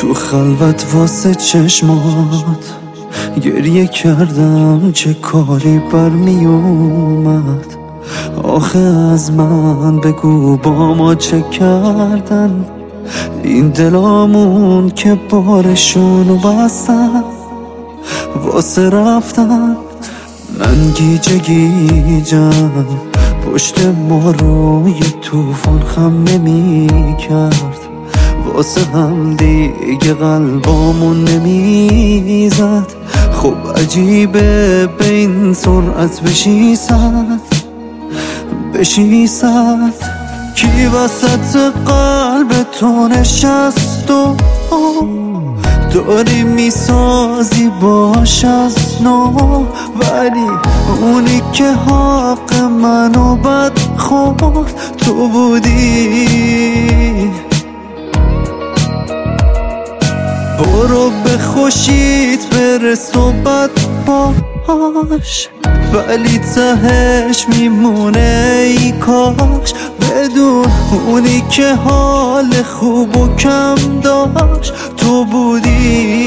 تو خلوت واسه چشمات گریه کردم، چه کاری برمی اومد. آخه از من بگو با ما چه کردن این دلامون که بارشونو بستن واسه رفتن. من گیجه گیجم پشت ما رو یه توفان خم نمی کرد، واسه هم دیگه قلبامون نمیزد. خب عجیبه به این سرعت بشی صد کی وسط قلب تو نشست و داری میسازی باش از نو، ولی اونی که حق منو بد خورد تو بودی. برو به خوشیت برس و بد باش، ولی تهش میمونه ای کاش بدون اونی که حال خوب و کم داشت تو بودی.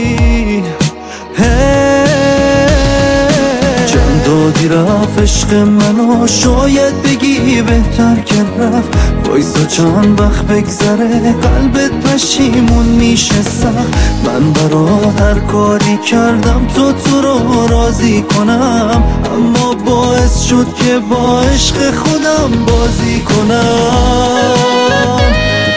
چند دادی رفت عشق منو، شاید بگی بهتر که رفت. وایسا چند وقت بگذره قلبت پشیمون میشه سخت. من برات هر کاری کردم تو رو راضی کنم، اما باعث شد که با عشق خودم بازی کنم.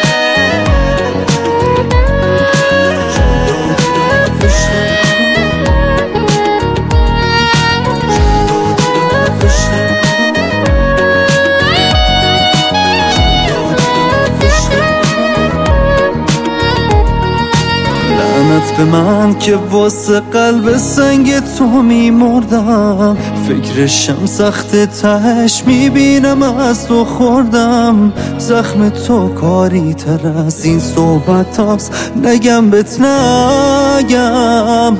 به من که واسه قلب سنگ تو میمردم، فکرشم سخت تهش میبینم از تو خوردم. زخم تو کاری تر از این صحبت هاست، نگم بهت نگم.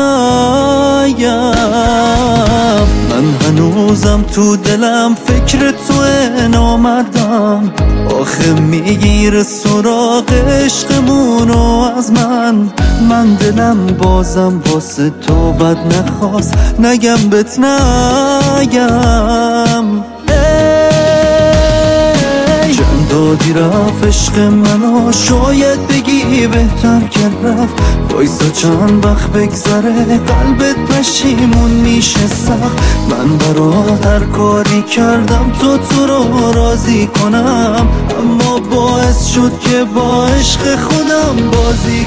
من هنوزم تو دلم فکر تو نامردم. آخه میگیره سراغ عشقمونو از من دلم بازم واسه تو بد نخواست، نگم بهت نگم. چند دادی رفت عشق منو، شاید بگی بهتر که رفت. وایسا چند وقت بگذره قلبت پشیمون میشه سخت. من برات هر کاری کردم تو رو راضی کنم، اما باعث شد که با عشق خودم بازی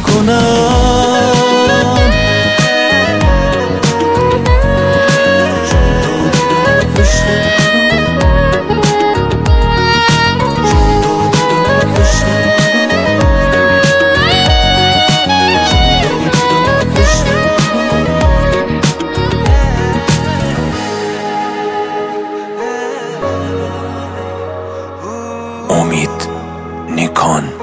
کنم. امید نیکان.